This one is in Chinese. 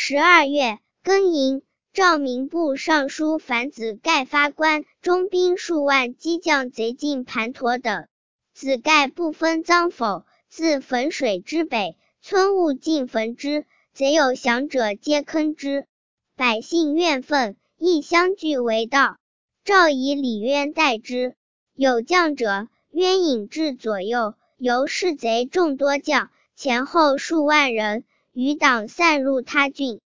12月，庚寅，赵民部尚书樊子盖发官，中兵数万击将贼进盘陀等。子盖不分赃否，自汾水之北，村务尽焚之，贼有降者皆坑之。百姓怨愤，亦相聚为盗。赵以李渊代之。有将者，渊引至左右，由是贼众多将，前后数万人，余党散入他郡。